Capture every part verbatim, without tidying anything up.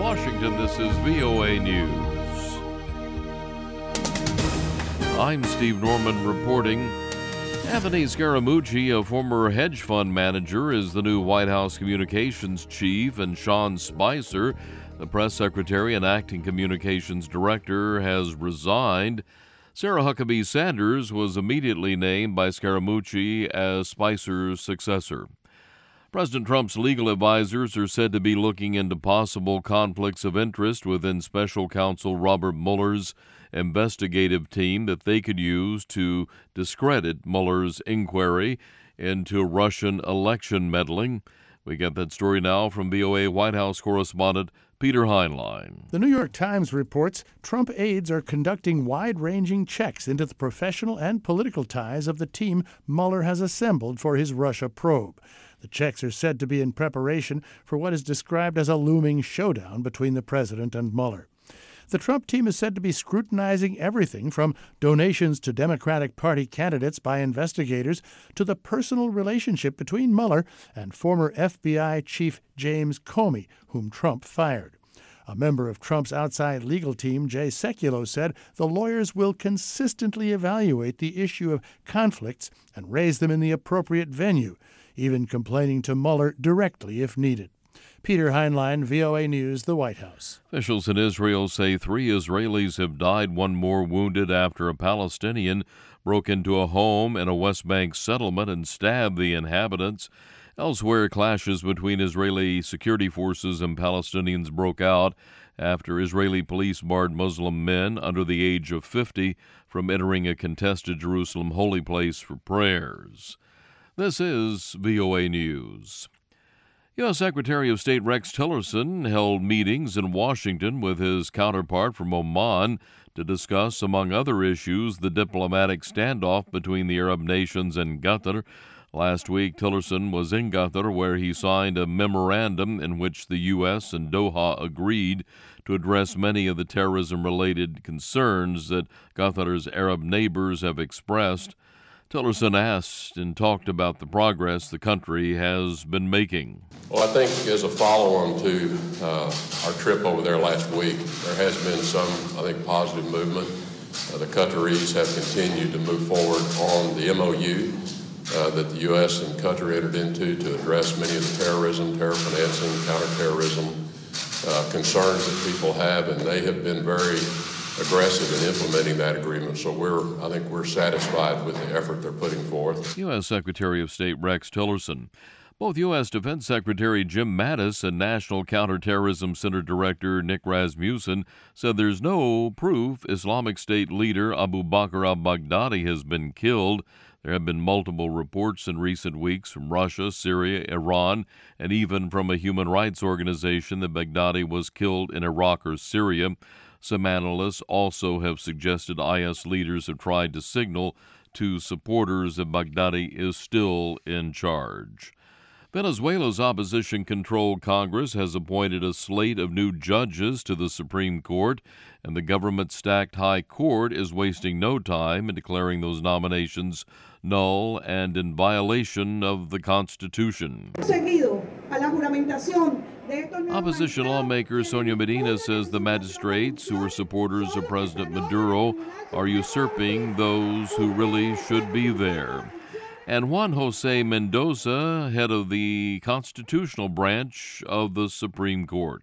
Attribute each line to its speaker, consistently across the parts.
Speaker 1: Washington, this is V O A News. I'm Steve Norman reporting. Anthony Scaramucci, a former hedge fund manager, is the new White House communications chief, and Sean Spicer, the press secretary and acting communications director, has resigned. Sarah Huckabee Sanders was immediately named by Scaramucci as Spicer's successor. President Trump's legal advisors are said to be looking into possible conflicts of interest within special counsel Robert Mueller's investigative team that they could use to discredit Mueller's inquiry into Russian election meddling. We get that story now from V O A White House correspondent Peter Heinlein.
Speaker 2: The New York Times reports Trump aides are conducting wide-ranging checks into the professional and political ties of the team Mueller has assembled for his Russia probe. The checks are said to be in preparation for what is described as a looming showdown between the president and Mueller. The Trump team is said to be scrutinizing everything from donations to Democratic Party candidates by investigators to the personal relationship between Mueller and former F B I Chief James Comey, whom Trump fired. A member of Trump's outside legal team, Jay Sekulow, said the lawyers will consistently evaluate the issue of conflicts and raise them in the appropriate venue, even complaining to Mueller directly if needed. Peter Heinlein, V O A News, the White House.
Speaker 1: Officials in Israel say three Israelis have died, one more wounded after a Palestinian broke into a home in a West Bank settlement and stabbed the inhabitants. Elsewhere, clashes between Israeli security forces and Palestinians broke out after Israeli police barred Muslim men under the age of fifty from entering a contested Jerusalem holy place for prayers. This is V O A News. U S. Secretary of State Rex Tillerson held meetings in Washington with his counterpart from Oman to discuss, among other issues, the diplomatic standoff between the Arab nations and Qatar. Last week, Tillerson was in Qatar, where he signed a memorandum in which the U S and Doha agreed to address many of the terrorism-related concerns that Qatar's Arab neighbors have expressed. Tillerson asked and talked about the progress the country has been making.
Speaker 3: Well, I think as a follow-on to uh, our trip over there last week, there has been some, I think, positive movement. Uh, the Qataris have continued to move forward on the M O U uh, that the U S and Qatar entered into to address many of the terrorism, terror financing, counterterrorism uh, concerns that people have, and they have been very aggressive in implementing that agreement. So we're, I think we're satisfied with the effort they're putting forth.
Speaker 1: U S. Secretary of State Rex Tillerson. Both U S. Defense Secretary Jim Mattis and National Counterterrorism Center Director Nick Rasmussen said there's no proof Islamic State leader Abu Bakr al-Baghdadi has been killed. There have been multiple reports in recent weeks from Russia, Syria, Iran, and even from a human rights organization that Baghdadi was killed in Iraq or Syria. Some analysts also have suggested I S leaders have tried to signal to supporters that Baghdadi is still in charge. Venezuela's opposition-controlled Congress has appointed a slate of new judges to the Supreme Court, and the government-stacked High Court is wasting no time in declaring those nominations null and in violation of the Constitution. Opposition lawmaker Sonia Medina says the magistrates who are supporters of President Maduro are usurping those who really should be there. And Juan Jose Mendoza, head of the constitutional branch of the Supreme Court.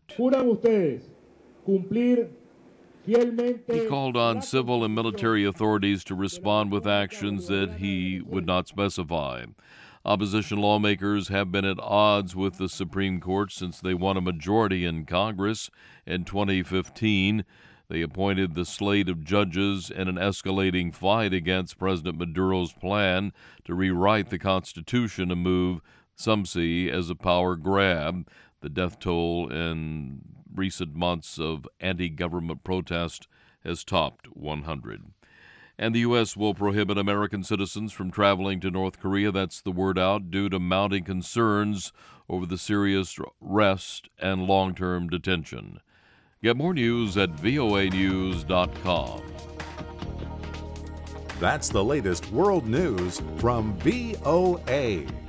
Speaker 1: He called on civil and military authorities to respond with actions that he would not specify. Opposition lawmakers have been at odds with the Supreme Court since they won a majority in Congress in twenty fifteen. They appointed the slate of judges in an escalating fight against President Maduro's plan to rewrite the Constitution, a move some see as a power grab. The death toll in recent months of anti-government protest has topped one hundred. And the U S will prohibit American citizens from traveling to North Korea. That's the word out, due to mounting concerns over the serious arrest and long-term detention. Get more news at V O A news dot com.
Speaker 4: That's the latest world news from V O A.